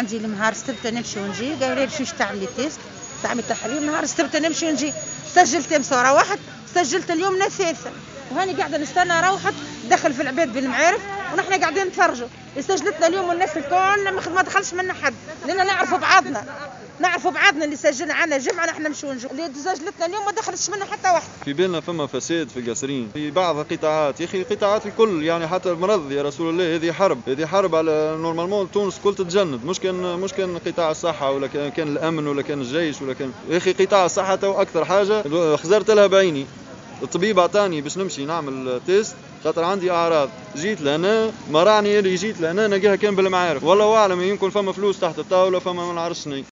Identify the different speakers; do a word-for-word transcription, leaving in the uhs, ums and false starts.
Speaker 1: عندي نهار السبت نمشي ونجي، قالوا لي باش تعملي تيست تعملي تحليل نهار السبت نمشي ونجي. سجلت امس روحت، سجلت اليوم نسيسه، وهاني قاعده نستنى روحت دخل في العباد بالمعارف ونحن قاعدين نتفرجوا. سجلتنا اليوم والناس الكل ما دخلش منا حد، لان نعرفوا بعضنا نعرفوا بعضنا اللي سجلنا عنا جمعه نحن نمشيو نجوا، اللي سجلتنا اليوم ما دخلش منا حتى واحد.
Speaker 2: في بالنا فما فساد في القصرين في بعض القطاعات، يا اخي القطاعات الكل يعني حتى المرض يا رسول الله، هذه حرب هذه حرب على نورمالمون تونس كل تتجند، مش كان مش كان قطاع الصحه ولا كان الامن ولا كان الجيش ولا كان، يا اخي قطاع الصحه تو اكثر حاجه خزرت لها بعيني. الطبيب عطاني باش نمشي نعمل تيست خاطر عندي اعراض، جيت لهنا ما راني اللي جيت لهنا نلقاها كان بالمعارف، والله اعلم يمكن فما فلوس تحت الطاوله فما ما نعرفش.